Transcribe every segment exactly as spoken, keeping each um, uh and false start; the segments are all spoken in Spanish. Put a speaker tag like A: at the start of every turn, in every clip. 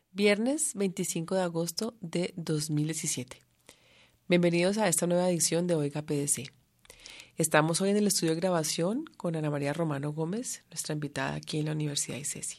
A: Viernes veinticinco de agosto de dos mil diecisiete. Bienvenidos a esta nueva edición de Oiga P D C. Estamos hoy en el estudio de grabación con Ana María Romano Gómez, nuestra invitada aquí en la Universidad ICESI.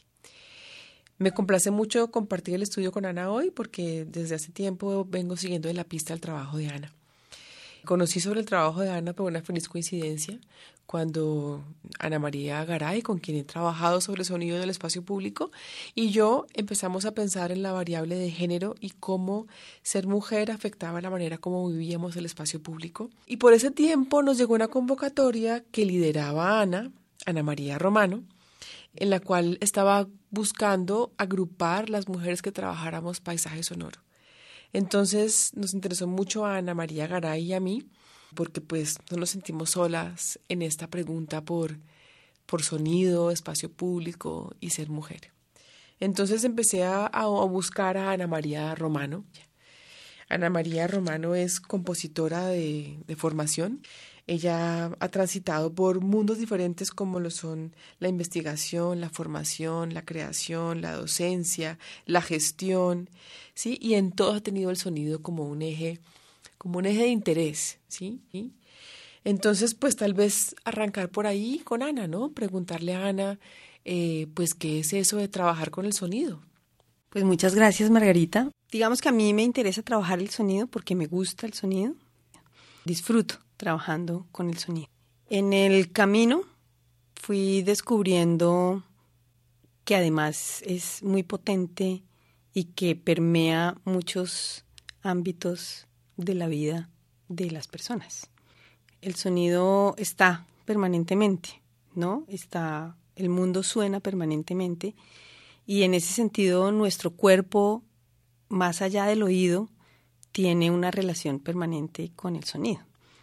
A: Me complace mucho compartir el estudio con Ana hoy porque desde hace tiempo vengo siguiendo de la pista el trabajo de Ana. Conocí sobre el trabajo de Ana por una feliz coincidencia cuando Ana María Garay, con quien he trabajado sobre el sonido en el espacio público, y yo empezamos a pensar en la variable de género y cómo ser mujer afectaba la manera como vivíamos el espacio público. Y por ese tiempo nos llegó una convocatoria que lideraba Ana, Ana María Romano, en la cual estaba buscando agrupar las mujeres que trabajáramos paisaje sonoro. Entonces nos interesó mucho a Ana María Garay y a mí, porque pues no nos sentimos solas en esta pregunta por, por sonido, espacio público y ser mujer. Entonces empecé a, a buscar a Ana María Romano. Ana María Romano es compositora de, de formación. Ella ha transitado por mundos diferentes como lo son la investigación, la formación, la creación, la docencia, la gestión, ¿sí? Y en todo ha tenido el sonido como un eje, como un eje de interés, ¿sí? ¿Sí? Entonces, pues tal vez arrancar por ahí con Ana, ¿no? Preguntarle a Ana, eh, pues, ¿qué es eso de trabajar con el sonido?
B: Pues muchas gracias, Margarita. Digamos que a mí me interesa trabajar el sonido porque me gusta el sonido. Disfruto trabajando con el sonido. En el camino fui descubriendo que además es muy potente y que permea muchos ámbitos de la vida de las personas. El sonido está permanentemente, ¿no? Está, el mundo suena permanentemente y en ese sentido nuestro cuerpo, más allá del oído, tiene una relación permanente con el sonido.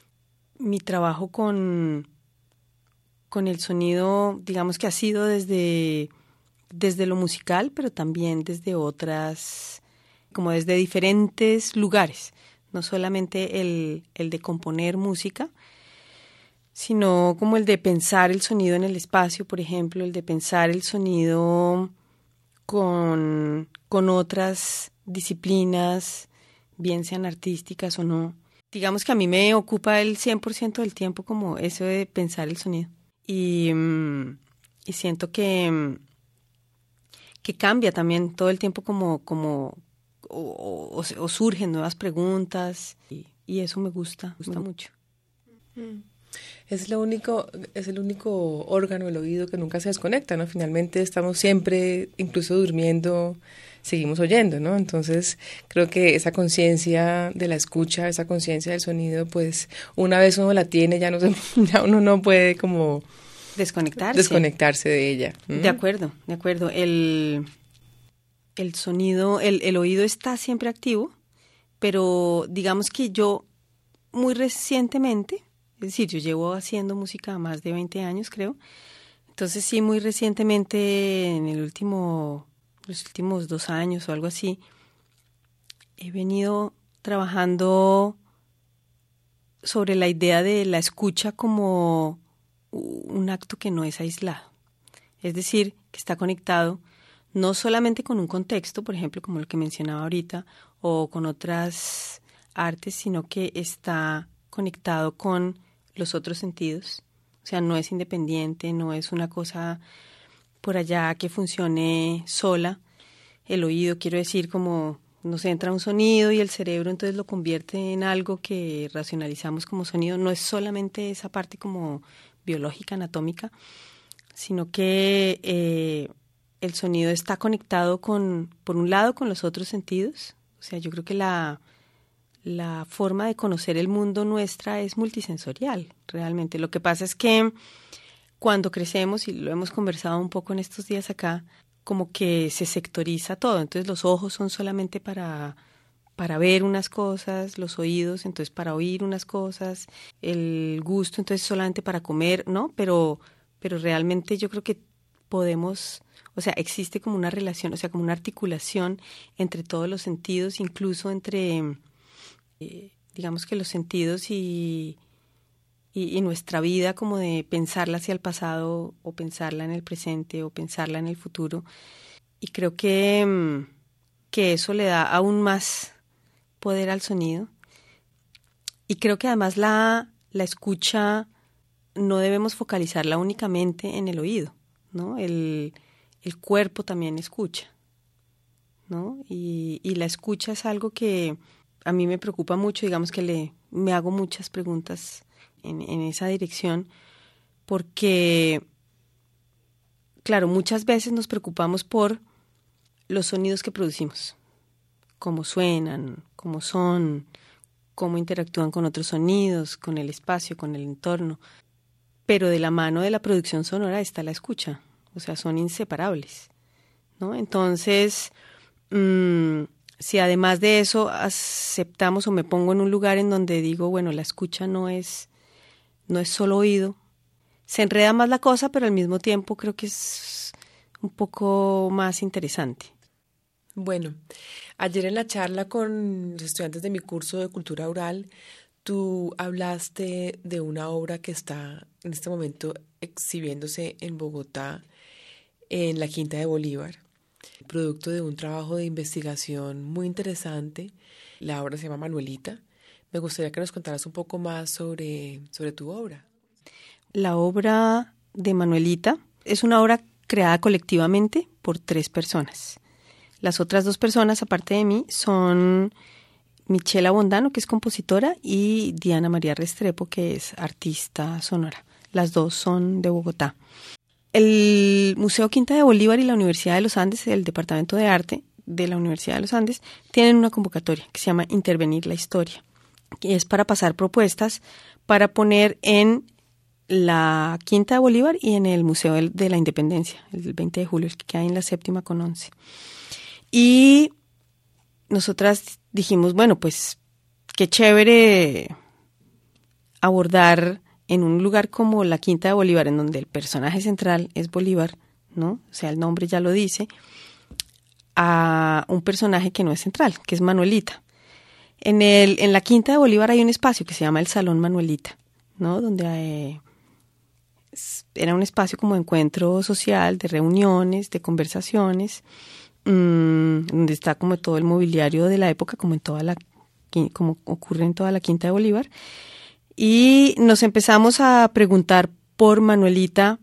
B: Mi trabajo con, con el sonido, digamos que ha sido desde, desde lo musical, pero también desde otras, como desde diferentes lugares. No solamente el, el de componer música, sino como el de pensar el sonido en el espacio, por ejemplo, el de pensar el sonido con, con otras disciplinas, bien sean artísticas o no. Digamos que a mí me ocupa el cien por ciento del tiempo como eso de pensar el sonido. Y, y siento que, que cambia también todo el tiempo como, como o, o, o surgen nuevas preguntas y, y eso me gusta, me gusta mucho.
A: Es lo único, es el único órgano, el oído, que nunca se desconecta, ¿no? Finalmente estamos siempre, incluso durmiendo, seguimos oyendo, ¿no? Entonces creo que esa conciencia de la escucha, esa conciencia del sonido, pues una vez uno la tiene, ya no se, ya uno no puede como
B: desconectarse,
A: desconectarse de ella. ¿Mm?
B: De acuerdo, de acuerdo. El, el sonido, el, el oído está siempre activo, pero digamos que yo muy recientemente, es decir, yo llevo haciendo música más de veinte años, creo. Entonces, sí, muy recientemente, en el último, los últimos dos años o algo así, he venido trabajando sobre la idea de la escucha como un acto que no es aislado. Es decir, que está conectado no solamente con un contexto, por ejemplo, como el que mencionaba ahorita, o con otras artes, sino que está conectado con los otros sentidos. O sea, no es independiente, no es una cosa por allá que funcione sola. El oído, quiero decir, como nos entra un sonido y el cerebro entonces lo convierte en algo que racionalizamos como sonido. No es solamente esa parte como biológica, anatómica, sino que eh, el sonido está conectado con, por un lado, con los otros sentidos. O sea, yo creo que la... La forma de conocer el mundo nuestra es multisensorial, realmente. Lo que pasa es que cuando crecemos, y lo hemos conversado un poco en estos días acá, como que se sectoriza todo. Entonces los ojos son solamente para, para ver unas cosas, los oídos entonces para oír unas cosas, el gusto entonces solamente para comer, ¿no? Pero, pero realmente yo creo que podemos... O sea, existe como una relación, o sea, como una articulación entre todos los sentidos, incluso entre... Eh, digamos que los sentidos y, y, y nuestra vida, como de pensarla hacia el pasado o pensarla en el presente o pensarla en el futuro. Y creo que, que eso le da aún más poder al sonido. Y creo que además la, la escucha no debemos focalizarla únicamente en el oído, ¿no? El, el cuerpo también escucha, ¿no? Y, y la escucha es algo que a mí me preocupa mucho, digamos que le, me hago muchas preguntas en, en esa dirección, porque, claro, muchas veces nos preocupamos por los sonidos que producimos, cómo suenan, cómo son, cómo interactúan con otros sonidos, con el espacio, con el entorno, pero de la mano de la producción sonora está la escucha, o sea, son inseparables, ¿no? Entonces, mmm, si además de eso aceptamos o me pongo en un lugar en donde digo, bueno, la escucha no es, no es solo oído, se enreda más la cosa, pero al mismo tiempo creo que es un poco más interesante.
A: Bueno, ayer en la charla con los estudiantes de mi curso de cultura oral, tú hablaste de una obra que está en este momento exhibiéndose en Bogotá, en la Quinta de Bolívar, producto de un trabajo de investigación muy interesante. La obra se llama Manuelita. Me gustaría que nos contaras un poco más sobre, sobre tu obra.
B: La obra de Manuelita es una obra creada colectivamente por tres personas. Las otras dos personas, aparte de mí, son Michela Bondano, que es compositora, y Diana María Restrepo, que es artista sonora. Las dos son de Bogotá. El Museo Quinta de Bolívar y la Universidad de los Andes, el Departamento de Arte de la Universidad de los Andes, tienen una convocatoria que se llama Intervenir la Historia, que es para pasar propuestas para poner en la Quinta de Bolívar y en el Museo de la Independencia, el veinte de julio, el que queda en la séptima con once. Y nosotras dijimos, bueno, pues qué chévere abordar en un lugar como la Quinta de Bolívar, en donde el personaje central es Bolívar, ¿no? O sea, el nombre ya lo dice, a un personaje que no es central, que es Manuelita. En el, en la Quinta de Bolívar hay un espacio que se llama el Salón Manuelita, ¿no? Donde eh, era un espacio como de encuentro social, de reuniones, de conversaciones, mmm, donde está como todo el mobiliario de la época, como en toda la, como ocurre en toda la Quinta de Bolívar. Y nos empezamos a preguntar por Manuelita,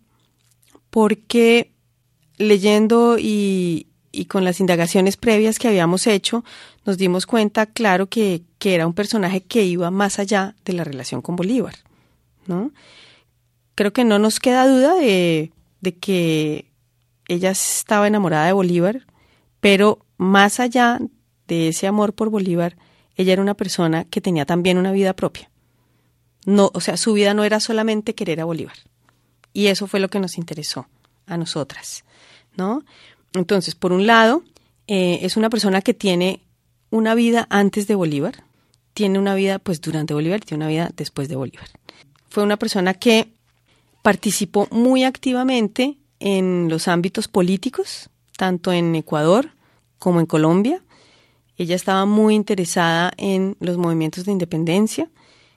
B: porque leyendo y, y con las indagaciones previas que habíamos hecho, nos dimos cuenta, claro, que, que era un personaje que iba más allá de la relación con Bolívar, ¿no? Creo que no nos queda duda de, de que ella estaba enamorada de Bolívar, pero más allá de ese amor por Bolívar, ella era una persona que tenía también una vida propia. No, o sea, su vida no era solamente querer a Bolívar. Y eso fue lo que nos interesó a nosotras, ¿no? Entonces, por un lado, eh, es una persona que tiene una vida antes de Bolívar, tiene una vida pues durante Bolívar y tiene una vida después de Bolívar. Fue una persona que participó muy activamente en los ámbitos políticos, tanto en Ecuador como en Colombia. Ella estaba muy interesada en los movimientos de independencia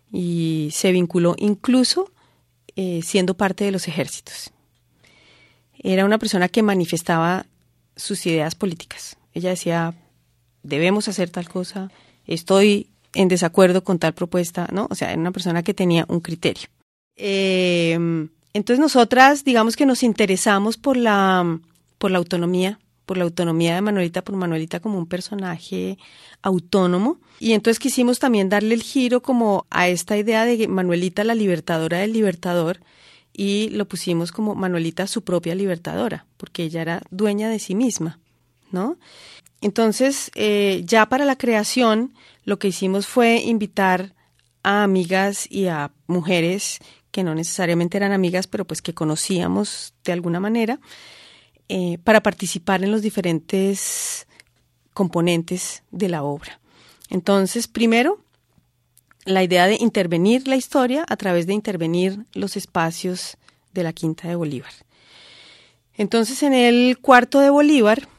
B: y se vinculó incluso eh, siendo parte de los ejércitos. Era una persona que manifestaba sus ideas políticas. Ella decía, debemos hacer tal cosa, estoy en desacuerdo con tal propuesta, ¿no? O sea, era una persona que tenía un criterio. Eh, entonces nosotras, digamos que nos interesamos por la, por la autonomía, por la autonomía de Manuelita, por Manuelita como un personaje autónomo. Y entonces quisimos también darle el giro como a esta idea de Manuelita la libertadora del libertador, y lo pusimos como Manuelita su propia libertadora, porque ella era dueña de sí misma, ¿no? Entonces, eh, ya para la creación, lo que hicimos fue invitar a amigas y a mujeres que no necesariamente eran amigas, pero pues que conocíamos de alguna manera, eh, para participar en los diferentes componentes de la obra. Entonces, primero, la idea de intervenir la historia a través de intervenir los espacios de la Quinta de Bolívar. Entonces, en el cuarto de Bolívar,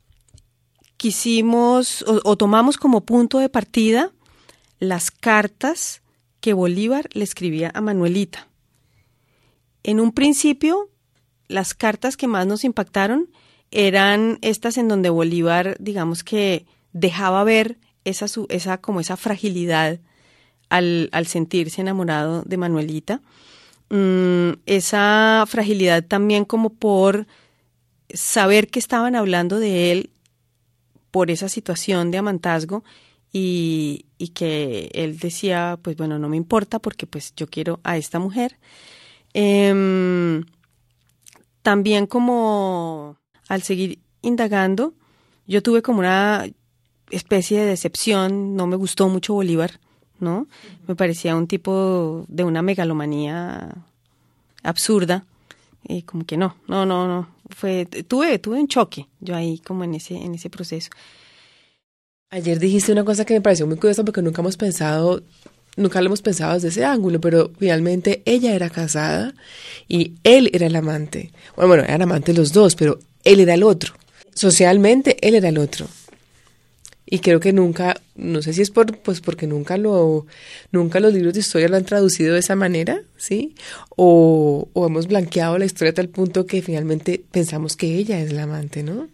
B: quisimos o, o tomamos como punto de partida las cartas que Bolívar le escribía a Manuelita. En un principio, las cartas que más nos impactaron eran estas en donde Bolívar, digamos que dejaba ver esa, su, esa como esa fragilidad al, al sentirse enamorado de Manuelita. Mm, esa fragilidad también como por saber que estaban hablando de él por esa situación de amantazgo y, y que él decía, pues bueno, no me importa porque pues yo quiero a esta mujer. Eh, también como al seguir indagando, yo tuve como una especie de decepción, no me gustó mucho Bolívar, ¿no? Me parecía un tipo de una megalomanía absurda, y como que no, no, no, no, fue, tuve, tuve un choque yo ahí como en ese, en ese proceso.
A: Ayer dijiste una cosa que me pareció muy curiosa porque nunca hemos pensado, nunca lo hemos pensado desde ese ángulo, pero finalmente ella era casada y él era el amante. Bueno, bueno, eran amantes los dos, pero él era el otro. Socialmente, él era el otro. Y creo que nunca, no sé si es por, pues porque nunca lo, nunca los libros de historia lo han traducido de esa manera, ¿sí? O, o hemos blanqueado la historia a tal punto que finalmente pensamos que ella es la amante, ¿no?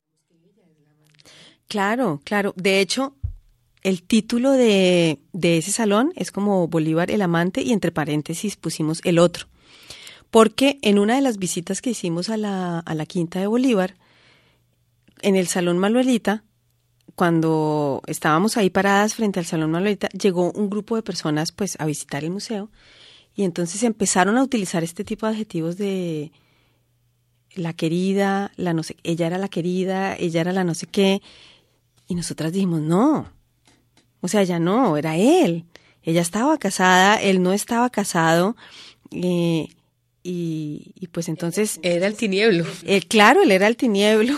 B: Claro, claro. De hecho, el título de, de ese salón es como Bolívar el amante y entre paréntesis pusimos el otro. Porque en una de las visitas que hicimos a la, a la quinta de Bolívar, en el Salón Manuelita, cuando estábamos ahí paradas frente al Salón Manuelita, llegó un grupo de personas pues a visitar el museo y entonces empezaron a utilizar este tipo de adjetivos de la querida, la no sé, ella era la querida, ella era la no sé qué, y nosotras dijimos, no, o sea, ya no, era él, ella estaba casada, él no estaba casado, eh, y, y pues entonces...
A: Era el tinieblo.
B: Eh, claro, él era el tinieblo.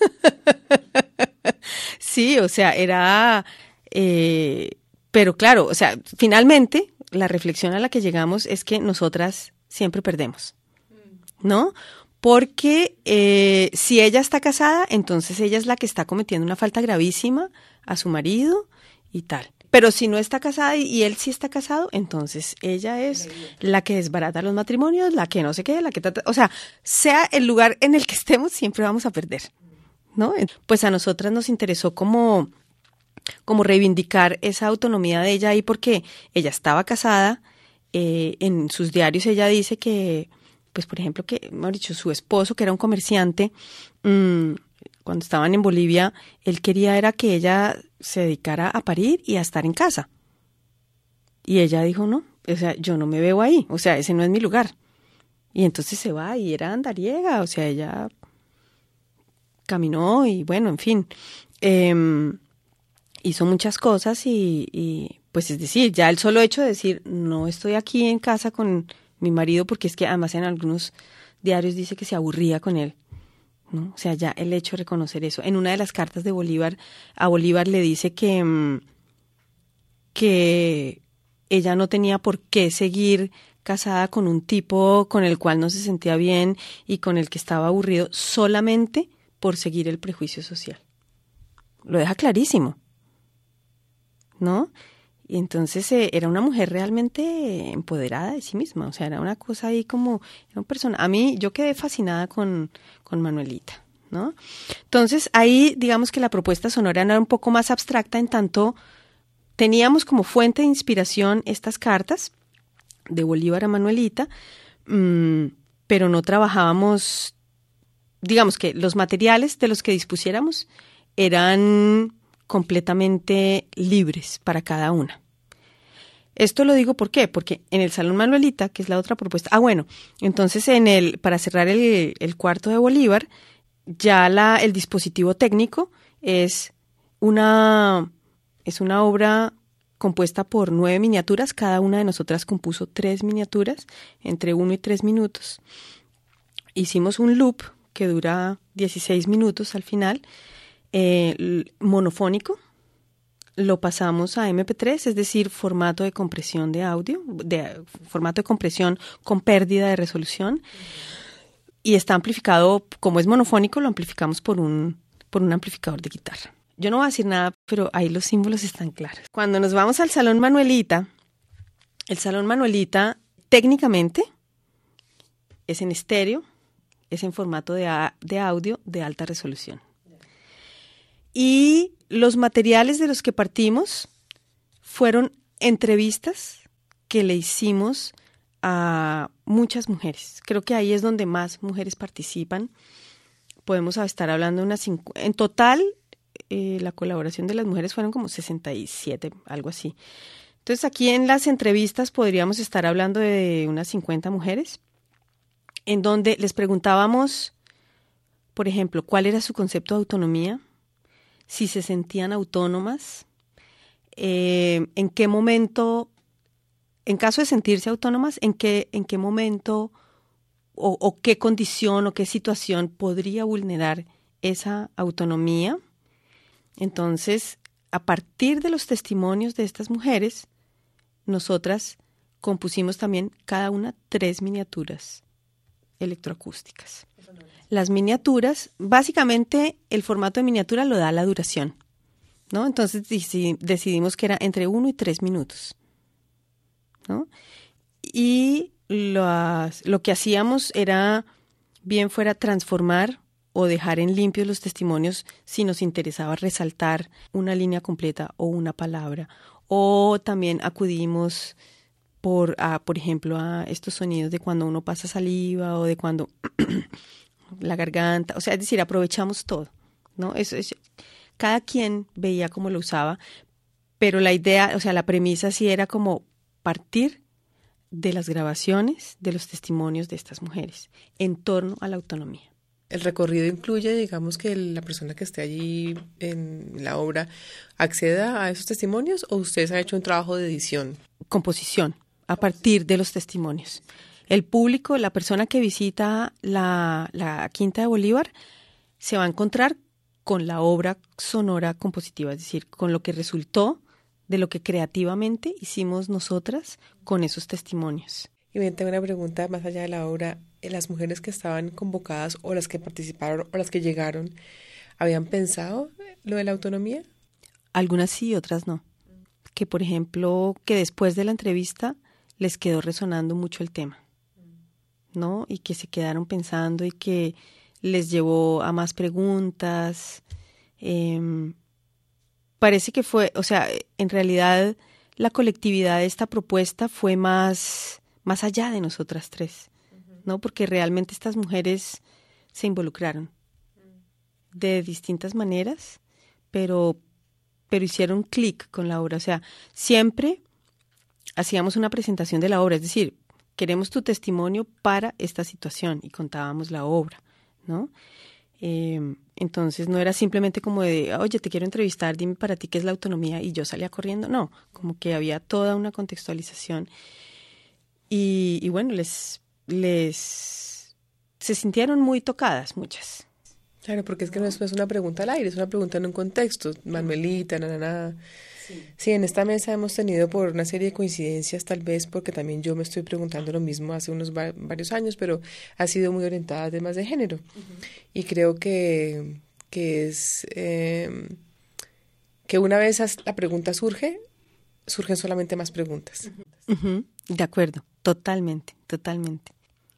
B: Sí, o sea, era, eh, pero claro, o sea, finalmente la reflexión a la que llegamos es que nosotras siempre perdemos, ¿no? Porque eh, si ella está casada, entonces ella es la que está cometiendo una falta gravísima a su marido y tal. Pero si no está casada y él sí está casado, entonces ella es la que desbarata los matrimonios, la que no sé qué, la que trata, o sea, sea el lugar en el que estemos, siempre vamos a perder, ¿no? Pues a nosotras nos interesó como, como reivindicar esa autonomía de ella ahí porque ella estaba casada, eh, en sus diarios ella dice que, pues por ejemplo, que, mejor dicho, su esposo, que era un comerciante, mmm, cuando estaban en Bolivia, él quería era que ella se dedicara a parir y a estar en casa. Y ella dijo, no, o sea, yo no me veo ahí, o sea, ese no es mi lugar. Y entonces se va y era andariega, o sea, ella caminó y bueno, en fin, eh, hizo muchas cosas y, y pues es decir, ya el solo hecho de decir, no estoy aquí en casa con mi marido, porque es que además en algunos diarios dice que se aburría con él, ¿no? O sea, ya el hecho de reconocer eso. En una de las cartas de Bolívar, a Bolívar le dice que, que ella no tenía por qué seguir casada con un tipo con el cual no se sentía bien y con el que estaba aburrido solamente por seguir el prejuicio social. Lo deja clarísimo, ¿no? Y entonces eh, era una mujer realmente empoderada de sí misma, o sea, era una cosa ahí como, era una persona, a mí, yo quedé fascinada con, con Manuelita, ¿no? Entonces ahí, digamos que la propuesta sonora era un poco más abstracta, en tanto teníamos como fuente de inspiración estas cartas de Bolívar a Manuelita, mmm, pero no trabajábamos, digamos que los materiales de los que dispusiéramos eran completamente libres para cada una. Esto lo digo ¿por qué? Porque en el Salón Manuelita, que es la otra propuesta, ah bueno, entonces en el para cerrar el, el cuarto de Bolívar, ya la el dispositivo técnico es una es una obra compuesta por nueve miniaturas, cada una de nosotras compuso tres miniaturas entre uno y tres minutos. Hicimos un loop que dura dieciséis minutos al final, eh, monofónico, lo pasamos a eme pe tres, es decir, formato de compresión de audio, de formato de compresión con pérdida de resolución, y está amplificado, como es monofónico, lo amplificamos por un, por un amplificador de guitarra. Yo no voy a decir nada, pero ahí los símbolos están claros. Cuando nos vamos al Salón Manuelita, el Salón Manuelita técnicamente es en estéreo, es en formato de, a, de audio de alta resolución. Y los materiales de los que partimos fueron entrevistas que le hicimos a muchas mujeres. Creo que ahí es donde más mujeres participan. Podemos estar hablando de unas cincu- en total, eh, la colaboración de las mujeres fueron como sesenta y siete, algo así. Entonces, aquí en las entrevistas podríamos estar hablando de unas cincuenta mujeres, en donde les preguntábamos, por ejemplo, cuál era su concepto de autonomía, si se sentían autónomas, eh, en qué momento, en caso de sentirse autónomas, en qué, en qué momento o, o qué condición o qué situación podría vulnerar esa autonomía. Entonces, a partir de los testimonios de estas mujeres, nosotras compusimos también cada una tres miniaturas electroacústicas. Las miniaturas, básicamente el formato de miniatura lo da la duración, ¿no? Entonces decidimos que era entre uno y tres minutos, ¿no? Y las, lo que hacíamos era, bien fuera transformar o dejar en limpios los testimonios si nos interesaba resaltar una línea completa o una palabra, o también acudimos por, a, por ejemplo, a estos sonidos de cuando uno pasa saliva o de cuando la garganta, o sea, es decir, aprovechamos todo, ¿no? Eso es, cada quien veía cómo lo usaba, pero la idea, o sea, la premisa sí era como partir de las grabaciones, de los testimonios de estas mujeres en torno a la autonomía.
A: El recorrido incluye, digamos, que la persona que esté allí en la obra acceda a esos testimonios, o ustedes han hecho un trabajo de edición.
B: Composición, a partir de los testimonios. El público, la persona que visita la, la Quinta de Bolívar, se va a encontrar con la obra sonora compositiva, es decir, con lo que resultó de lo que creativamente hicimos nosotras con esos testimonios.
A: Y bien, tengo una pregunta más allá de la obra. ¿Las mujeres que estaban convocadas o las que participaron o las que llegaron, habían pensado lo de la autonomía?
B: Algunas sí, otras no. Que, por ejemplo, que después de la entrevista les quedó resonando mucho el tema, ¿no? Y que se quedaron pensando y que les llevó a más preguntas. Eh, parece que fue, o sea, en realidad la colectividad de esta propuesta fue más, más allá de nosotras tres, ¿no? Porque realmente estas mujeres se involucraron de distintas maneras, pero, pero hicieron clic con la obra. O sea, siempre hacíamos una presentación de la obra, es decir, queremos tu testimonio para esta situación, y contábamos la obra, ¿no? Eh, entonces no era simplemente como de, oye, te quiero entrevistar, dime para ti qué es la autonomía, y yo salía corriendo. No, como que había toda una contextualización. Y, y bueno, les, les se sintieron muy tocadas, muchas.
A: Claro, porque es que no es, no es una pregunta al aire, es una pregunta en un contexto. Manuelita, na, na, na. Sí. Sí, en esta mesa hemos tenido por una serie de coincidencias, tal vez porque también yo me estoy preguntando lo mismo hace unos va- varios años, pero ha sido muy orientada a temas de género. Uh-huh. Y creo que, que es eh, que una vez la pregunta surge, surgen solamente más preguntas.
B: Uh-huh. De acuerdo, totalmente, totalmente.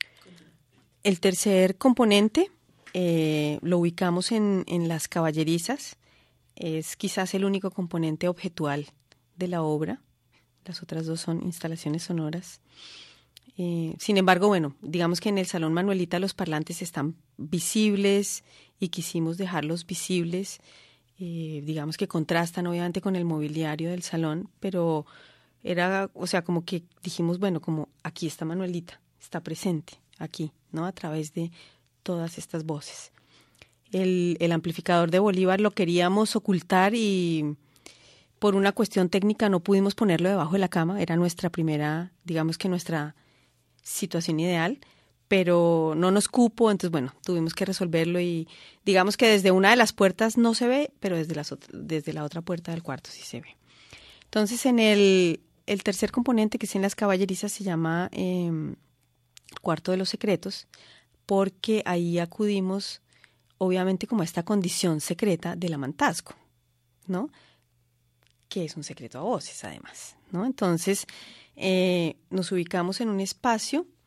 B: El tercer componente eh, lo ubicamos en, en las caballerizas. Es quizás el único componente objetual de la obra. Las otras dos son instalaciones sonoras. Eh, sin embargo, bueno, digamos que en el Salón Manuelita los parlantes están visibles y quisimos dejarlos visibles. Eh, digamos que contrastan obviamente con el mobiliario del salón, pero era, o sea, como que dijimos, bueno, como aquí está Manuelita, está presente aquí, ¿no? A través de todas estas voces. El, el amplificador de Bolívar lo queríamos ocultar y por una cuestión técnica no pudimos ponerlo debajo de la cama. Era nuestra primera, digamos que nuestra situación ideal, pero no nos cupo, entonces bueno, tuvimos que resolverlo y digamos que desde una de las puertas no se ve, pero desde, las, desde la otra puerta del cuarto sí se ve. Entonces en el, el tercer componente, que es en las caballerizas, se llama eh, Cuarto de los Secretos, porque ahí acudimos obviamente como a esta condición secreta del amantazgo, ¿no? Que es un secreto a voces además, ¿no? Entonces eh, nos ubicamos en un espacio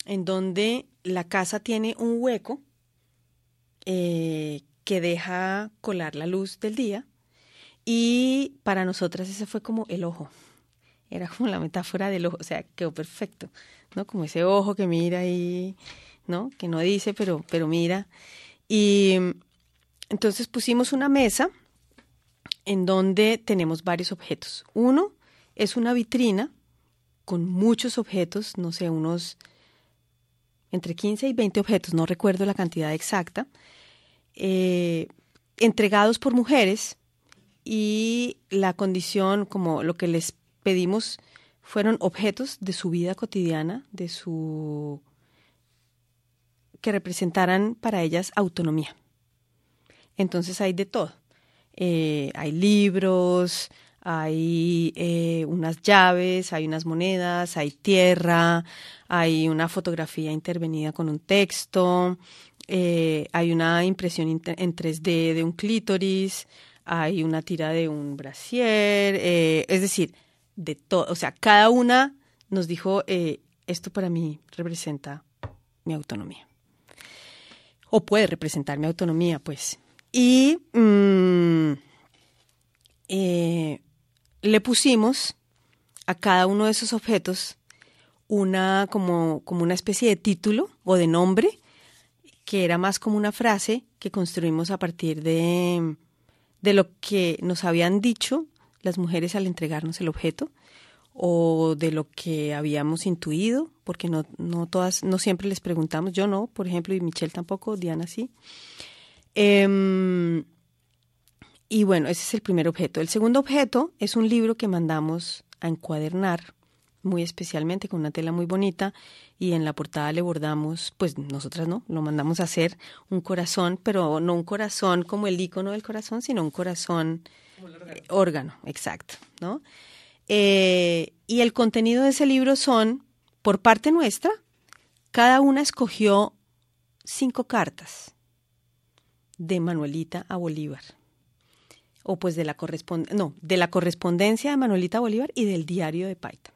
B: en donde la casa tiene un hueco eh, que deja colar la luz del día, y para nosotras ese fue como el ojo, era como la metáfora del ojo, o sea, quedó perfecto, ¿no? Como ese ojo que mira y, ¿no? Que no dice, pero, pero mira. Y entonces pusimos una mesa en donde tenemos varios objetos. Uno es una vitrina con muchos objetos, no sé, unos entre quince y veinte objetos, no recuerdo la cantidad exacta, eh, entregados por mujeres, y la condición, como lo que les pedimos, fueron objetos de su vida cotidiana, de su que representaran para ellas autonomía. Entonces hay de todo. Eh, hay libros, hay eh, unas llaves, hay unas monedas, hay tierra, hay una fotografía intervenida con un texto, eh, hay una impresión en tres D de un clítoris, hay una tira de un brasier, eh, es decir, de todo. O sea, cada una nos dijo, eh, esto para mí representa mi autonomía. O puede representar mi autonomía, pues. Y mmm, eh, le pusimos a cada uno de esos objetos una como, como una especie de título o de nombre, que era más como una frase que construimos a partir de, de lo que nos habían dicho las mujeres al entregarnos el objeto, o de lo que habíamos intuido, porque no, no todas, no siempre les preguntamos, yo no, por ejemplo, y Michelle tampoco, Diana sí. Eh, y bueno, ese es el primer objeto. El segundo objeto es un libro que mandamos a encuadernar, muy especialmente, con una tela muy bonita, y en la portada le bordamos, pues nosotras no, lo mandamos a hacer un corazón, pero no un corazón como el icono del corazón, sino un corazón órgano. Eh, órgano, exacto, ¿no? Eh, y el contenido de ese libro son, por parte nuestra, cada una escogió cinco cartas de Manuelita a Bolívar, o pues de la correspond- no, de la correspondencia de Manuelita a Bolívar y del diario de Paita,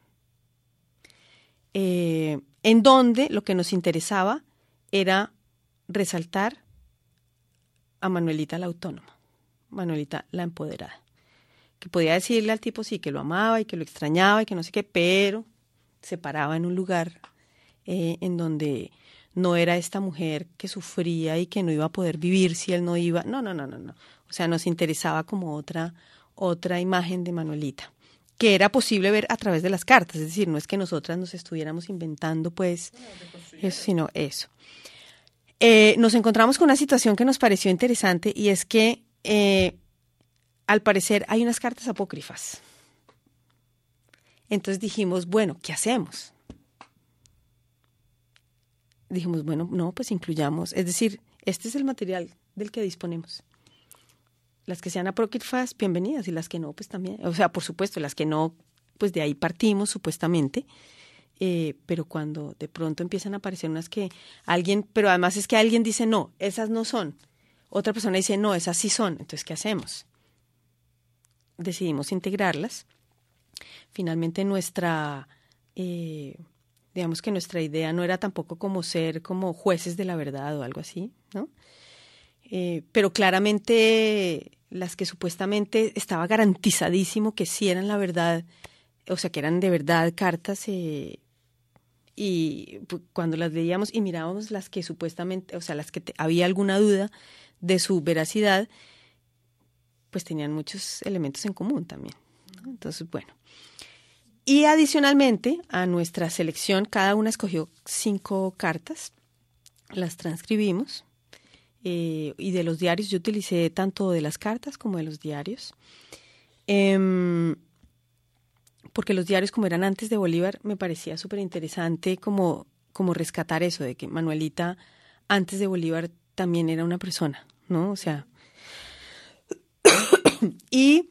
B: eh, en donde lo que nos interesaba era resaltar a Manuelita la autónoma, Manuelita la empoderada, que podía decirle al tipo sí, que lo amaba y que lo extrañaba y que no sé qué, pero se paraba en un lugar eh, en donde no era esta mujer que sufría y que no iba a poder vivir si él no iba. No, no, no, no, no. O sea, nos interesaba como otra, otra imagen de Manuelita, que era posible ver a través de las cartas. Es decir, no es que nosotras nos estuviéramos inventando, pues, eso, sino eso. Eh, nos encontramos con una situación que nos pareció interesante, y es que eh, al parecer hay unas cartas apócrifas. Entonces dijimos, bueno, ¿qué hacemos? Dijimos, bueno, no, pues incluyamos, es decir, este es el material del que disponemos. Las que sean apócrifas, bienvenidas, y las que no, pues también. O sea, por supuesto, las que no, pues de ahí partimos supuestamente, eh, pero cuando de pronto empiezan a aparecer unas que alguien, pero además es que alguien dice, no, esas no son. Otra persona dice, no, esas sí son. Entonces, ¿qué hacemos? Decidimos integrarlas. Finalmente nuestra, eh, digamos que nuestra idea no era tampoco como ser como jueces de la verdad o algo así, ¿no? Eh, pero claramente las que supuestamente estaba garantizadísimo que sí eran la verdad, o sea, que eran de verdad cartas, eh, y pues, cuando las leíamos y mirábamos las que supuestamente, o sea, las que te, había alguna duda de su veracidad, pues tenían muchos elementos en común también, ¿no? Entonces, bueno. Y adicionalmente a nuestra selección, cada una escogió cinco cartas, las transcribimos, eh, y de los diarios yo utilicé tanto de las cartas como de los diarios, eh, porque los diarios, como eran antes de Bolívar, me parecía súper interesante como, como rescatar eso de que Manuelita antes de Bolívar también era una persona, ¿no? O sea, y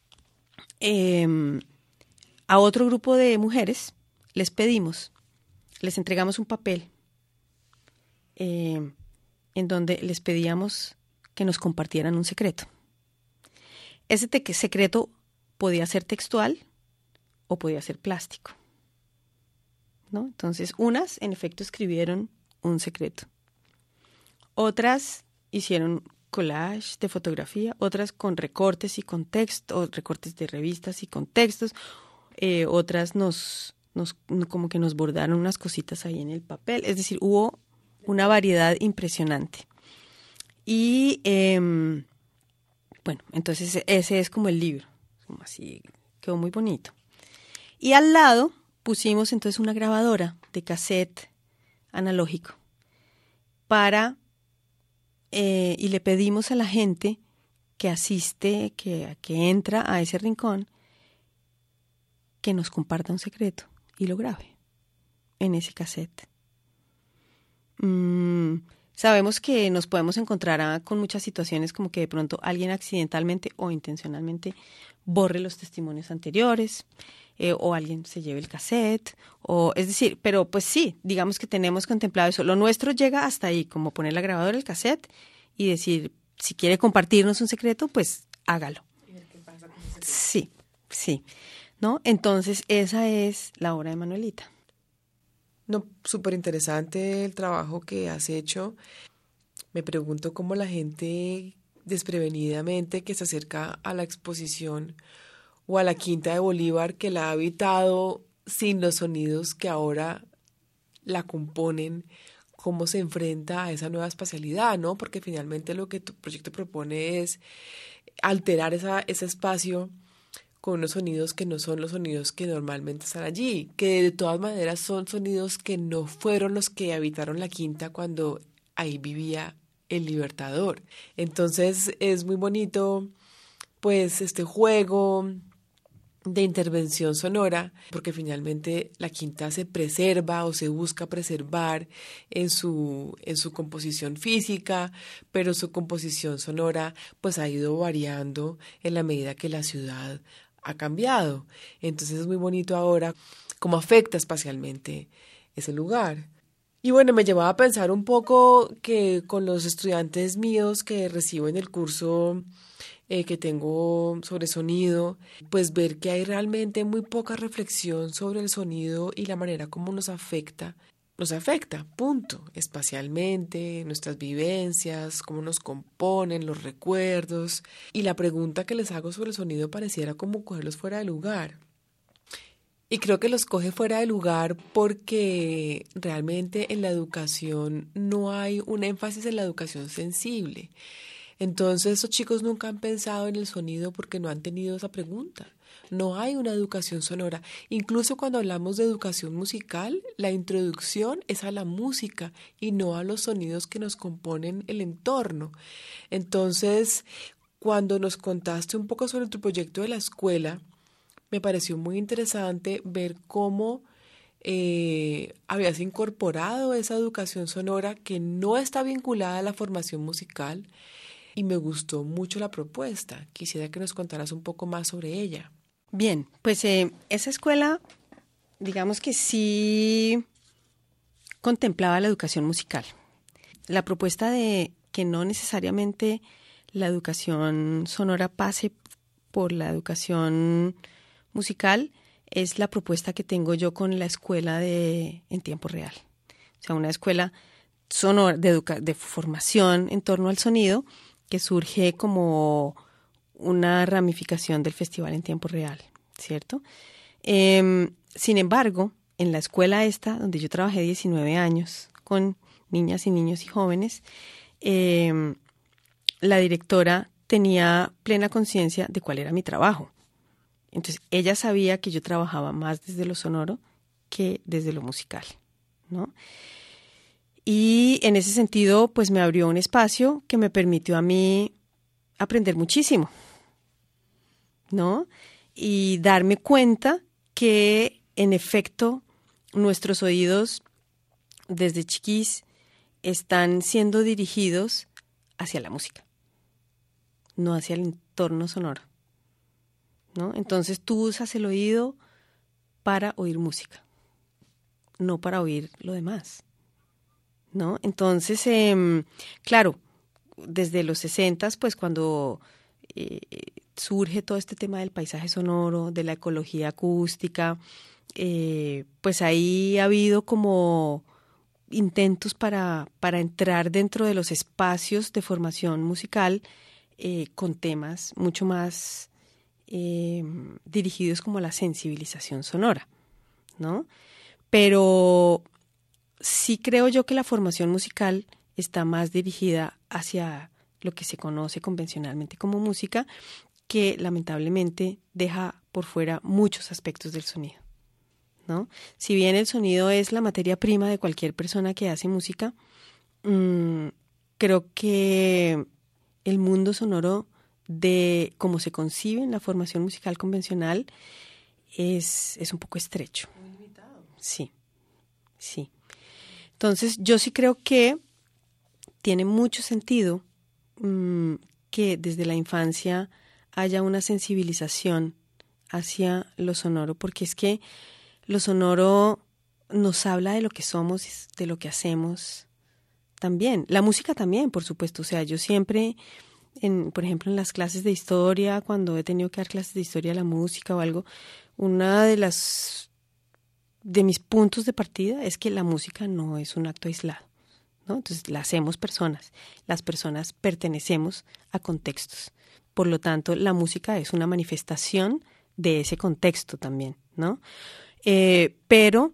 B: eh, a otro grupo de mujeres les pedimos, les entregamos un papel eh, en donde les pedíamos que nos compartieran un secreto. Ese te- secreto podía ser textual o podía ser plástico, ¿no? Entonces, unas, en efecto, escribieron un secreto. Otras hicieron collage de fotografía, otras con recortes y contextos, recortes de revistas y contextos, eh, otras nos, nos, como que nos bordaron unas cositas ahí en el papel. Es decir, hubo una variedad impresionante. Y, eh, bueno, entonces ese es como el libro, como así, quedó muy bonito. Y al lado pusimos entonces una grabadora de cassette analógico para, eh, y le pedimos a la gente que asiste, que, que entra a ese rincón, que nos comparta un secreto y lo grabe en ese cassette. Mm, sabemos que nos podemos encontrar a, con muchas situaciones como que de pronto alguien accidentalmente o intencionalmente borre los testimonios anteriores, eh, o alguien se lleve el cassette, o es decir, pero pues sí, digamos que tenemos contemplado eso. Lo nuestro llega hasta ahí, como poner la grabadora, el cassette y decir, si quiere compartirnos un secreto, pues hágalo.
A: ¿Y ver qué pasa con ese secreto?
B: Sí, sí, ¿no? Entonces esa es la obra de Manuelita.
A: No, súper interesante el trabajo que has hecho. Me pregunto cómo la gente desprevenidamente que se acerca a la exposición o a la Quinta de Bolívar, que la ha habitado sin los sonidos que ahora la componen, cómo se enfrenta a esa nueva espacialidad, ¿no? Porque finalmente lo que tu proyecto propone es alterar esa, ese espacio con unos sonidos que no son los sonidos que normalmente están allí, que de todas maneras son sonidos que no fueron los que habitaron la Quinta cuando ahí vivía el Libertador. Entonces es muy bonito, pues, este juego de intervención sonora, porque finalmente la Quinta se preserva o se busca preservar en su, en su composición física, pero su composición sonora pues ha ido variando en la medida que la ciudad ha cambiado. Entonces es muy bonito ahora cómo afecta espacialmente ese lugar. Y bueno, me llevaba a pensar un poco que con los estudiantes míos que recibo en el curso eh, que tengo sobre sonido, pues ver que hay realmente muy poca reflexión sobre el sonido y la manera como nos afecta. Nos afecta, punto, espacialmente, nuestras vivencias, cómo nos componen, los recuerdos. Y la pregunta que les hago sobre el sonido pareciera como cogerlos fuera de lugar. Y creo que los coge fuera de lugar porque realmente en la educación no hay un énfasis en la educación sensible. Entonces, esos chicos nunca han pensado en el sonido porque no han tenido esa pregunta. No hay una educación sonora. Incluso cuando hablamos de educación musical, la introducción es a la música y no a los sonidos que nos componen el entorno. Entonces, cuando nos contaste un poco sobre tu proyecto de la escuela, me pareció muy interesante ver cómo eh, habías incorporado esa educación sonora que no está vinculada a la formación musical. Y me gustó mucho la propuesta. Quisiera que nos contaras un poco más sobre ella.
B: Bien, pues eh, esa escuela, digamos que sí contemplaba la educación musical. La propuesta de que no necesariamente la educación sonora pase por la educación musical es la propuesta que tengo yo con la escuela de en tiempo real. O sea, una escuela sonora de, educa- de formación en torno al sonido que surge como una ramificación del Festival en Tiempo Real, ¿cierto? Eh, sin embargo, en la escuela esta, donde yo trabajé diecinueve años con niñas y niños y jóvenes, eh, la directora tenía plena conciencia de cuál era mi trabajo. Entonces, ella sabía que yo trabajaba más desde lo sonoro que desde lo musical, ¿no? Y en ese sentido, pues me abrió un espacio que me permitió a mí aprender muchísimo, ¿no? Y darme cuenta que, en efecto, nuestros oídos desde chiquis están siendo dirigidos hacia la música, no hacia el entorno sonoro, ¿no? Entonces tú usas el oído para oír música, no para oír lo demás, ¿no? Entonces, eh, claro, desde los sesentas, pues cuando eh, surge todo este tema del paisaje sonoro, de la ecología acústica, eh, pues ahí ha habido como intentos para, para entrar dentro de los espacios de formación musical eh, con temas mucho más eh, dirigidos como a la sensibilización sonora, ¿no? Pero sí creo yo que la formación musical está más dirigida hacia lo que se conoce convencionalmente como música, que lamentablemente deja por fuera muchos aspectos del sonido, ¿no? Si bien el sonido es la materia prima de cualquier persona que hace música, mmm, creo que el mundo sonoro de cómo se concibe en la formación musical convencional es, es un poco estrecho.
A: Muy limitado.
B: Sí, sí. Entonces, yo sí creo que tiene mucho sentido mmm, que desde la infancia haya una sensibilización hacia lo sonoro, porque es que lo sonoro nos habla de lo que somos, de lo que hacemos también. La música también, por supuesto. O sea, yo siempre, en, por ejemplo, en las clases de historia, cuando he tenido que dar clases de historia de la música o algo, una de las de mis puntos de partida es que la música no es un acto aislado, ¿no? Entonces, la hacemos personas. Las personas pertenecemos a contextos. Por lo tanto, la música es una manifestación de ese contexto también, ¿no? Eh, pero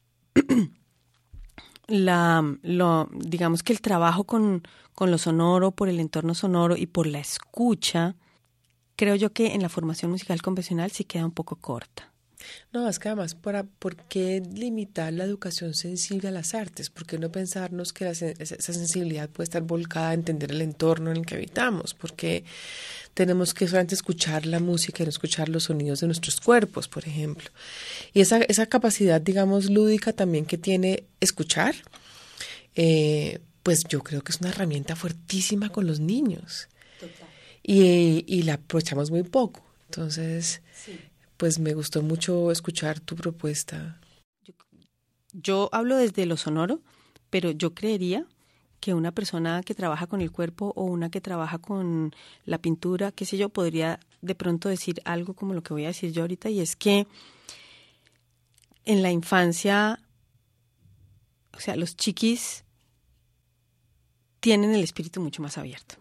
B: la, lo, digamos que el trabajo con, con lo sonoro, por el entorno sonoro y por la escucha, creo yo que en la formación musical convencional sí queda un poco corta.
A: No, es que además, para, ¿por qué limitar la educación sensible a las artes? ¿Por qué no pensarnos que la, esa sensibilidad puede estar volcada a entender el entorno en el que habitamos? ¿Por qué tenemos que solamente escuchar la música y no escuchar los sonidos de nuestros cuerpos, por ejemplo? Y esa, esa capacidad, digamos, lúdica también que tiene escuchar, eh, pues yo creo que es una herramienta fuertísima con los niños. Total. Y, y la aprovechamos muy poco. Entonces... Sí. Pues me gustó mucho escuchar tu propuesta.
B: Yo, yo hablo desde lo sonoro, pero yo creería que una persona que trabaja con el cuerpo o una que trabaja con la pintura, qué sé yo, podría de pronto decir algo como lo que voy a decir yo ahorita, y es que en la infancia, o sea, los chiquis tienen el espíritu mucho más abierto.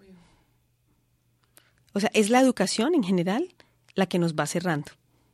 B: O sea, es la educación en general la que nos va cerrando,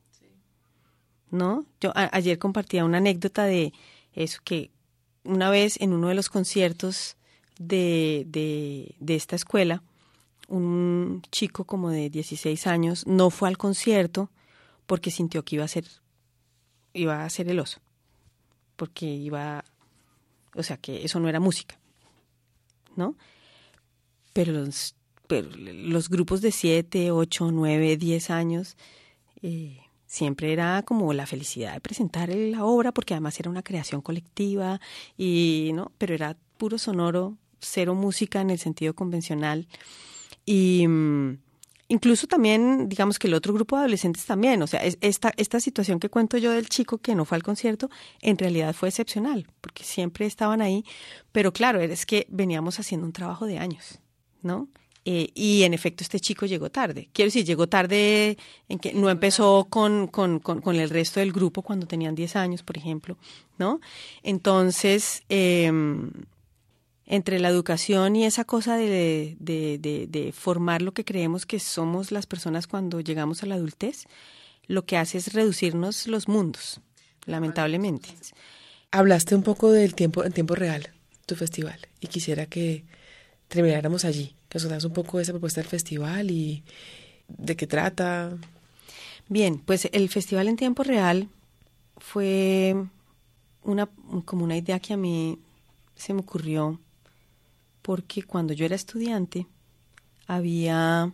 B: ¿no? Yo a, ayer compartía una anécdota de eso, que una vez en uno de los conciertos de, de, de esta escuela, un chico como de dieciséis años no fue al concierto porque sintió que iba a ser, iba a ser el oso, porque iba, o sea, que eso no era música, ¿no? Pero los, pero los grupos de siete, ocho, nueve, diez años... Eh, siempre era como la felicidad de presentar la obra, porque además era una creación colectiva, y no, pero era puro sonoro, cero música en el sentido convencional. Y um, incluso también, digamos que el otro grupo de adolescentes también, o sea, es, esta, esta situación que cuento yo del chico que no fue al concierto, en realidad fue excepcional, porque siempre estaban ahí, pero claro, es que veníamos haciendo un trabajo de años, ¿no? Eh, y en efecto este chico llegó tarde. Quiero decir, llegó tarde en que no empezó con, con, con, con el resto del grupo cuando tenían diez años, por ejemplo, ¿no? Entonces, eh, entre la educación y esa cosa de, de, de, de formar lo que creemos que somos las personas cuando llegamos a la adultez, lo que hace es reducirnos los mundos, lamentablemente.
A: Hablaste un poco del tiempo en tiempo real, tu festival, y quisiera que termináramos allí, que nos contaras un poco de esa propuesta del festival y de qué trata.
B: Bien, pues el festival en tiempo real fue una como una idea que a mí se me ocurrió porque cuando yo era estudiante había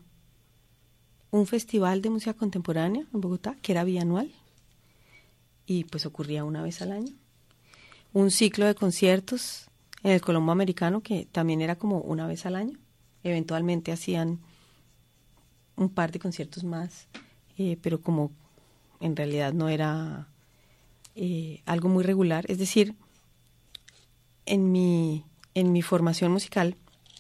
B: un festival de música contemporánea en Bogotá que era bianual y pues ocurría una vez al año. Un ciclo de conciertos en el Colombo Americano que también era como una vez al año. Eventualmente hacían un par de conciertos más, eh, pero como en realidad no era eh, algo muy regular. Es decir, en mi, en mi formación musical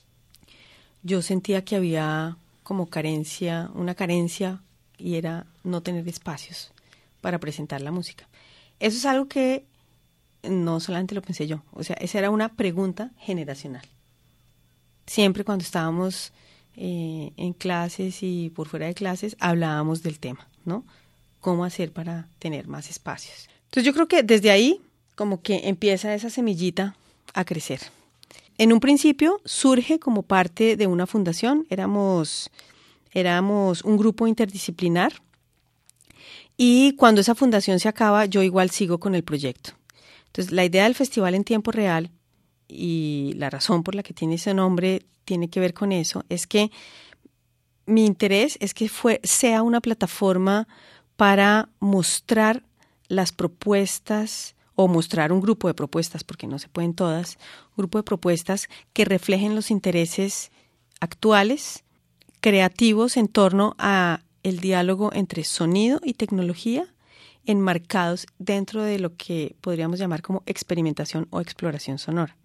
B: yo sentía que había como carencia, una carencia, y era no tener espacios para presentar la música. Eso es algo que no solamente lo pensé yo, o sea, esa era una pregunta generacional. Siempre cuando estábamos eh, en clases y por fuera de clases hablábamos del tema, ¿no? ¿Cómo hacer para tener más espacios? Entonces yo creo que desde ahí como que empieza esa semillita a crecer. En un principio surge como parte de una fundación, éramos, éramos un grupo interdisciplinar y cuando esa fundación se acaba yo igual sigo con el proyecto. Entonces la idea del festival en tiempo real y la razón por la que tiene ese nombre tiene que ver con eso, es que mi interés es que fue, sea una plataforma para mostrar las propuestas o mostrar un grupo de propuestas, porque no se pueden todas, un grupo de propuestas que reflejen los intereses actuales, creativos en torno a el diálogo entre sonido y tecnología, enmarcados dentro de lo que podríamos llamar como experimentación o exploración sonora.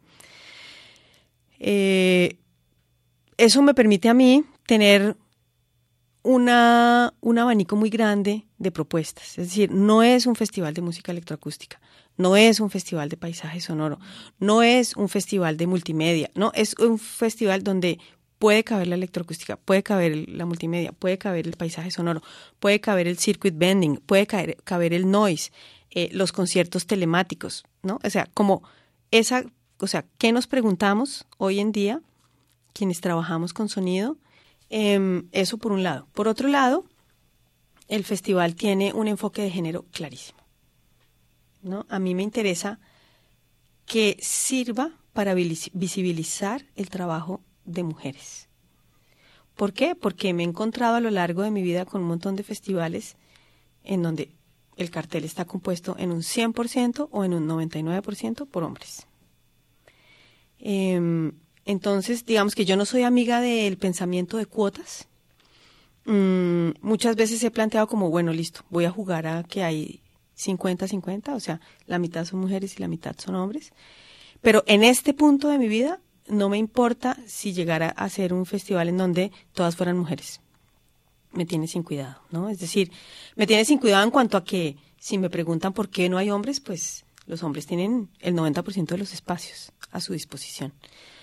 B: Eh, eso me permite a mí tener una, un abanico muy grande de propuestas. Es decir, no es un festival de música electroacústica, no es un festival de paisaje sonoro, no es un festival de multimedia, no, es un festival donde puede caber la electroacústica, puede caber la multimedia, puede caber el paisaje sonoro, puede caber el circuit bending, puede caber, caber el noise, eh, los conciertos telemáticos, ¿no? O sea, como esa, o sea, ¿qué nos preguntamos hoy en día quienes trabajamos con sonido? Eh, eso por un lado. Por otro lado, el festival tiene un enfoque de género clarísimo, ¿no? A mí me interesa que sirva para visibilizar el trabajo de mujeres. ¿Por qué? Porque me he encontrado a lo largo de mi vida con un montón de festivales en donde el cartel está compuesto en un cien por ciento o en un noventa y nueve por ciento por hombres. Eh, entonces, digamos que yo no soy amiga del pensamiento de cuotas. Mm, muchas veces he planteado como, bueno, listo, voy a jugar a que hay cincuenta cincuenta, o sea, la mitad son mujeres y la mitad son hombres. Pero en este punto de mi vida no me importa si llegara a ser un festival en donde todas fueran mujeres. Me tiene sin cuidado, ¿no? Es decir, me tiene sin cuidado en cuanto a que si me preguntan por qué no hay hombres, pues los hombres tienen el noventa por ciento de los espacios a su disposición.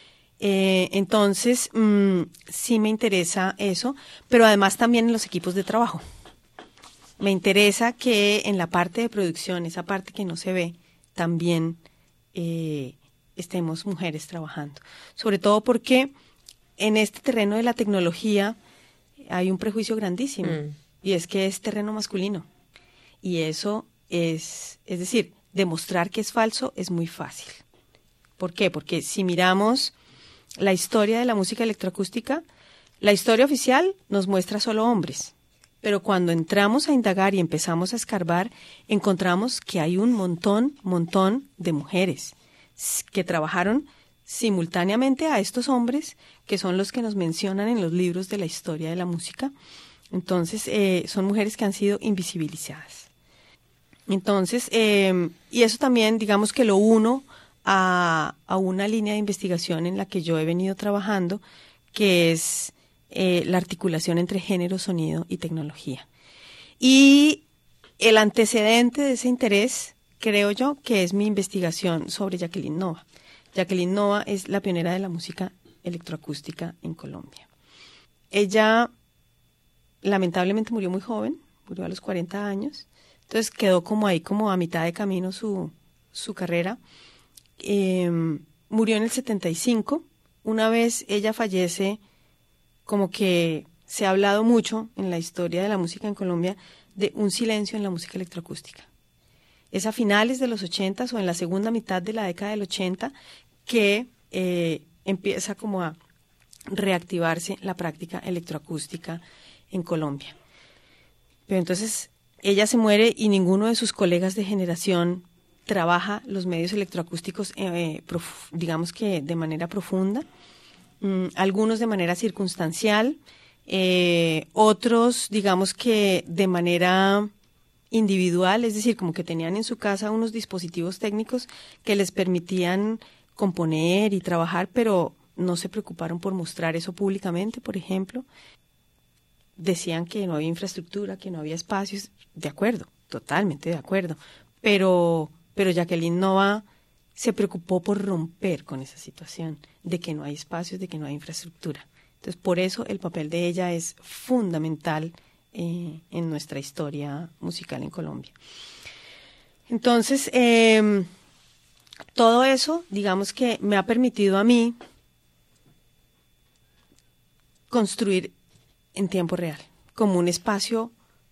B: Eh, entonces, mmm, sí me interesa eso, pero además también en los equipos de trabajo. Me interesa que en la parte de producción, esa parte que no se ve, también eh, estemos mujeres trabajando. Sobre todo porque en este terreno de la tecnología hay un prejuicio grandísimo, mm. y es que es terreno masculino. Y eso es, es decir, demostrar que es falso es muy fácil. ¿Por qué? Porque si miramos la historia de la música electroacústica, la historia oficial nos muestra solo hombres. Pero cuando entramos a indagar y empezamos a escarbar, encontramos que hay un montón, montón de mujeres que trabajaron simultáneamente a estos hombres, que son los que nos mencionan en los libros de la historia de la música. Entonces, eh, son mujeres que han sido invisibilizadas. Entonces, eh, y eso también, digamos que lo uno a, a una línea de investigación en la que yo he venido trabajando, que es eh, la articulación entre género, sonido y tecnología. Y el antecedente de ese interés, creo yo, que es mi investigación sobre Jacqueline Nova. Jacqueline Nova es la pionera de la música electroacústica en Colombia. Ella lamentablemente murió muy joven, murió a los cuarenta años, entonces quedó como ahí, como a mitad de camino su, su carrera. Eh, murió en el setenta y cinco. Una vez ella fallece, como que se ha hablado mucho en la historia de la música en Colombia de un silencio en la música electroacústica. Es a finales de los ochentas o en la segunda mitad de la década del ochenta que eh, empieza como a reactivarse la práctica electroacústica en Colombia. Pero entonces ella se muere y ninguno de sus colegas de generación trabaja los medios electroacústicos, eh, prof, digamos que de manera profunda, mm, algunos de manera circunstancial, eh, otros digamos que de manera individual, es decir, como que tenían en su casa unos dispositivos técnicos que les permitían componer y trabajar, pero no se preocuparon por mostrar eso públicamente, por ejemplo. Decían que no había infraestructura, que no había espacios, de acuerdo, totalmente de acuerdo, pero, pero Jacqueline Nova se preocupó por romper con esa situación de que no hay espacios, de que no hay infraestructura. Entonces, por eso el papel de ella es fundamental eh, en nuestra historia musical en Colombia. Entonces, eh, todo eso, digamos que me ha permitido a mí construir en tiempo real, como un espacio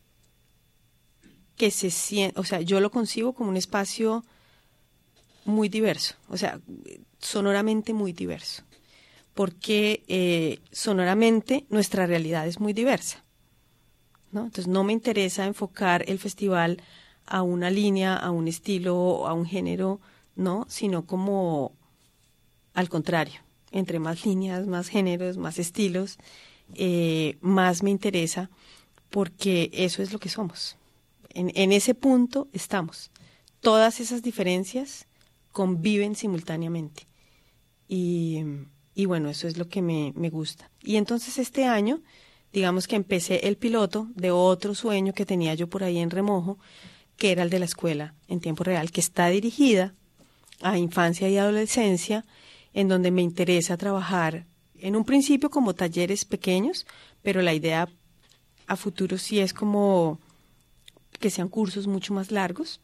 B: que se siente, o sea, yo lo concibo como un espacio muy diverso, o sea, sonoramente muy diverso, porque eh, sonoramente nuestra realidad es muy diversa, ¿no? Entonces no me interesa enfocar el festival a una línea, a un estilo, a un género, no, sino como al contrario, entre más líneas, más géneros, más estilos, eh, más me interesa, porque eso es lo que somos. En, en ese punto estamos. Todas esas diferencias conviven simultáneamente. Y, y bueno, eso es lo que me, me gusta. Y entonces este año, digamos que empecé el piloto de otro sueño que tenía yo por ahí en remojo, que era el de la escuela en tiempo real, que está dirigida a infancia y adolescencia, en donde me interesa trabajar en un principio como talleres pequeños, pero la idea a futuro sí es como que sean cursos mucho más largos,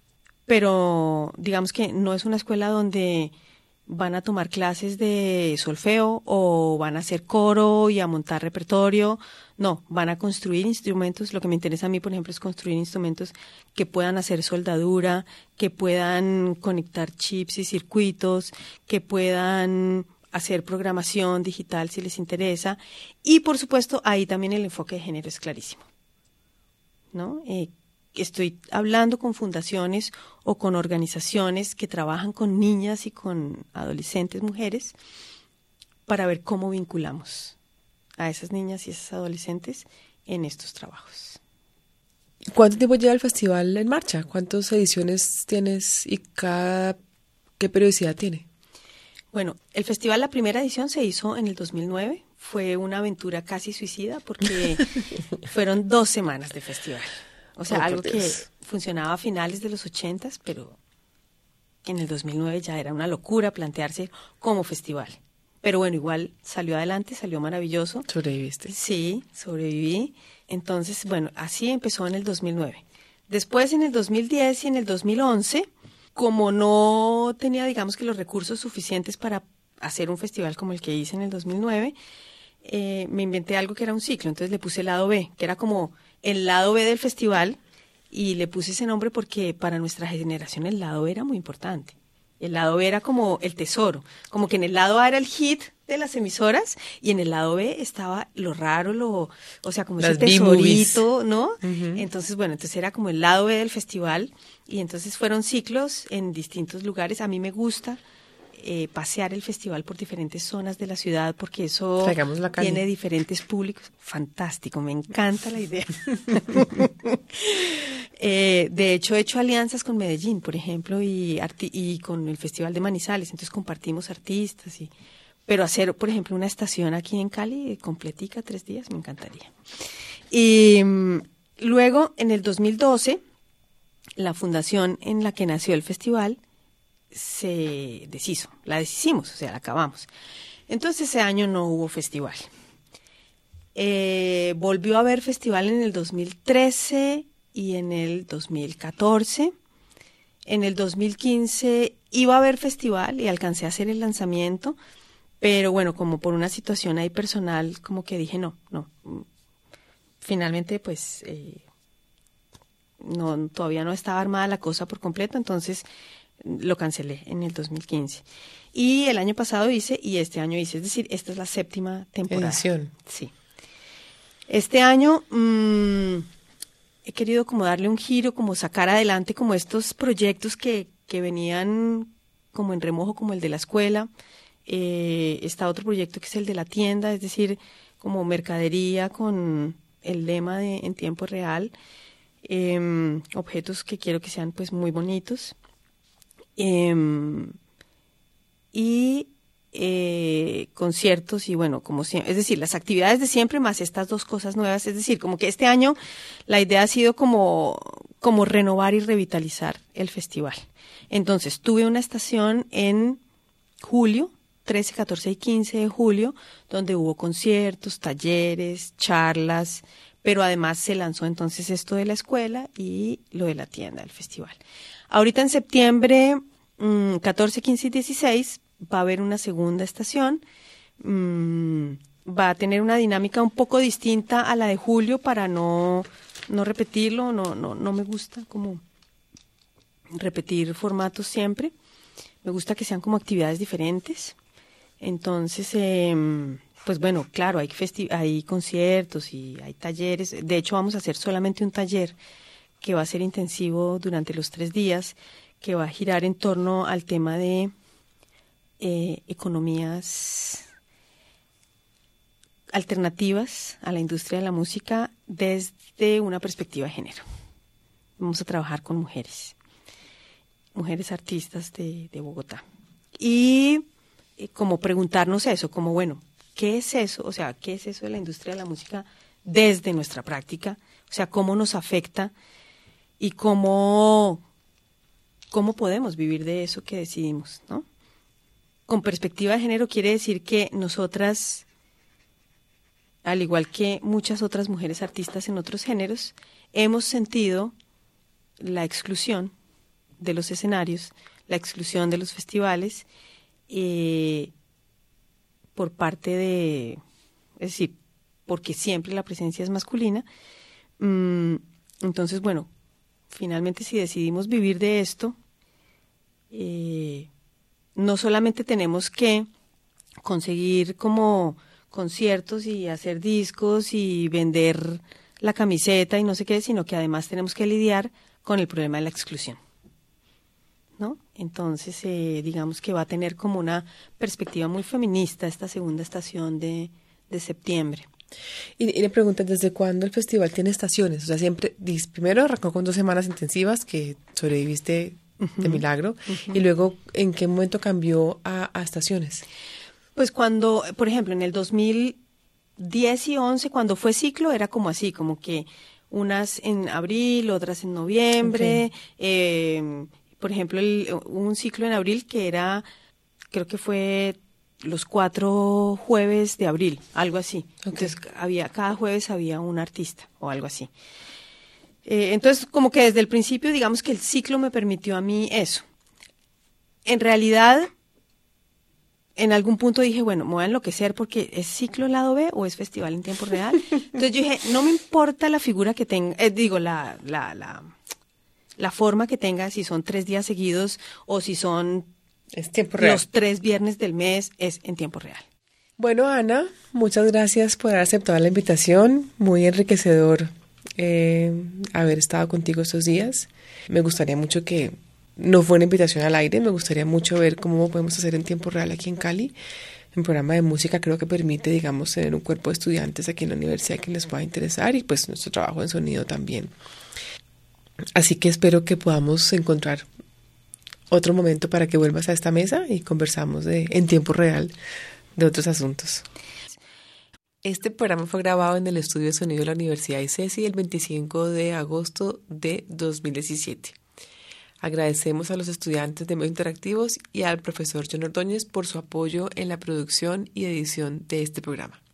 B: pero digamos que no es una escuela donde van a tomar clases de solfeo o van a hacer coro y a montar repertorio. No, van a construir instrumentos. Lo que me interesa a mí, por ejemplo, es construir instrumentos que puedan hacer soldadura, que puedan conectar chips y circuitos, que puedan hacer programación digital si les interesa. Y, por supuesto, ahí también el enfoque de género es clarísimo, ¿no? Eh, Estoy hablando con fundaciones o con organizaciones que trabajan con niñas y con adolescentes, mujeres, para ver cómo vinculamos a esas niñas y esas adolescentes en estos trabajos.
A: ¿Cuánto tiempo lleva el festival en marcha? ¿Cuántas ediciones tienes y cada qué periodicidad tiene?
B: Bueno, el festival, la primera edición se hizo en el dos mil nueve. Fue una aventura casi suicida porque fueron dos semanas de festival. O sea, oh, algo que funcionaba a finales de los ochentas, pero en el dos mil nueve ya era una locura plantearse como festival. Pero bueno, igual salió adelante, salió maravilloso.
A: ¿Sobreviviste?
B: Sí, sobreviví. Entonces, bueno, así empezó en el dos mil nueve. Después, en el dos mil diez y en el dos mil once, como no tenía, digamos que los recursos suficientes para hacer un festival como el que hice en el dos mil nueve, eh, me inventé algo que era un ciclo. Entonces le puse el lado B, que era como el lado B del festival, y le puse ese nombre porque para nuestra generación el lado B era muy importante. El lado B era como el tesoro, como que en el lado A era el hit de las emisoras y en el lado B estaba lo raro, lo, o sea, como las ese tesorito, ¿no? Uh-huh. Entonces, bueno, entonces era como el lado B del festival y entonces fueron ciclos en distintos lugares. A mí me gusta Eh, pasear el festival por diferentes zonas de la ciudad porque eso tiene diferentes públicos. Fantástico, me encanta la idea. eh, de hecho, he hecho alianzas con Medellín, por ejemplo, y, arti- y con el Festival de Manizales, entonces compartimos artistas. Y, pero hacer, por ejemplo, una estación aquí en Cali, completica, tres días, me encantaría. Y um, luego, en el dos mil doce, la fundación en la que nació el festival se deshizo, la deshicimos, o sea, la acabamos. Entonces ese año no hubo festival. Eh, volvió a haber festival en el dos mil trece y en el dos mil catorce. En el dos mil quince iba a haber festival y alcancé a hacer el lanzamiento, pero bueno, como por una situación ahí personal, como que dije no, no. Finalmente, pues, eh, no, todavía no estaba armada la cosa por completo, entonces lo cancelé en el dos mil quince. Y el año pasado hice, y este año hice, es decir, esta es la séptima temporada.
A: Edición.
B: Sí. Este año mmm, he querido como darle un giro, como sacar adelante como estos proyectos que, que venían como en remojo, como el de la escuela. Eh, está otro proyecto que es el de la tienda, es decir, como mercadería con el lema de en tiempo real. Eh, objetos que quiero que sean pues muy bonitos. Eh, y eh, conciertos y bueno, como siempre, es decir, las actividades de siempre más estas dos cosas nuevas, es decir, como que este año la idea ha sido como como renovar y revitalizar el festival. Entonces, tuve una estación en julio, trece, catorce y quince de julio, donde hubo conciertos, talleres, charlas, pero además se lanzó entonces esto de la escuela y lo de la tienda del festival. Ahorita en septiembre, mmm, catorce, quince y dieciséis, va a haber una segunda estación. Mmm, va a tener una dinámica un poco distinta a la de julio para no, no repetirlo, no, no, no me gusta como repetir formatos siempre. Me gusta que sean como actividades diferentes. Entonces, eh, pues bueno, claro, hay, festi- hay conciertos y hay talleres. De hecho, vamos a hacer solamente un taller que va a ser intensivo durante los tres días, que va a girar en torno al tema de eh, economías alternativas a la industria de la música desde una perspectiva de género. Vamos a trabajar con mujeres, mujeres artistas de, de Bogotá. Y eh, como preguntarnos eso, como bueno, ¿qué es eso? O sea, ¿qué es eso de la industria de la música desde nuestra práctica? O sea, ¿cómo nos afecta y cómo, cómo podemos vivir de eso que decidimos, ¿no? Con perspectiva de género quiere decir que nosotras, al igual que muchas otras mujeres artistas en otros géneros, hemos sentido la exclusión de los escenarios, la exclusión de los festivales, eh, por parte de, es decir, porque siempre la presencia es masculina. Mm, entonces, bueno, finalmente si decidimos vivir de esto, eh, no solamente tenemos que conseguir como conciertos y hacer discos y vender la camiseta y no sé qué, sino que además tenemos que lidiar con el problema de la exclusión, ¿no? Entonces, eh, digamos que va a tener como una perspectiva muy feminista esta segunda estación de, de septiembre.
A: Y, y le preguntan, ¿desde cuándo el festival tiene estaciones? O sea, siempre, primero arrancó con dos semanas intensivas que sobreviviste uh-huh. de milagro, uh-huh. y luego, ¿en qué momento cambió a, a estaciones?
B: Pues cuando, por ejemplo, en el dos mil diez y once, cuando fue ciclo, era como así, como que unas en abril, otras en noviembre. Okay. Eh, por ejemplo, el, un ciclo en abril que era, creo que fue los cuatro jueves de abril, algo así. Okay. Entonces, había, cada jueves había un artista o algo así. Eh, entonces, como que desde el principio, digamos que el ciclo me permitió a mí eso. En realidad, en algún punto dije, bueno, me voy a enloquecer porque ¿es ciclo lado B o es festival en tiempo real? Entonces yo dije, no me importa la figura que tenga, eh, digo, la, la, la, la forma que tenga, si son tres días seguidos o si son
A: es tiempo real.
B: Los tres viernes del mes, es en tiempo real.
A: Bueno, Ana, muchas gracias por haber aceptado la invitación. Muy enriquecedor eh, haber estado contigo estos días. Me gustaría mucho que no fue una invitación al aire, me gustaría mucho ver cómo podemos hacer en tiempo real aquí en Cali. Un programa de música creo que permite, digamos, tener un cuerpo de estudiantes aquí en la universidad que les pueda interesar y pues nuestro trabajo en sonido también. Así que espero que podamos encontrar otro momento para que vuelvas a esta mesa y conversamos de, en tiempo real de otros asuntos. Este programa fue grabado en el estudio de sonido de la Universidad I C E S I el veinticinco de agosto de dos mil diecisiete. Agradecemos a los estudiantes de medios interactivos y al profesor John Ordóñez por su apoyo en la producción y edición de este programa.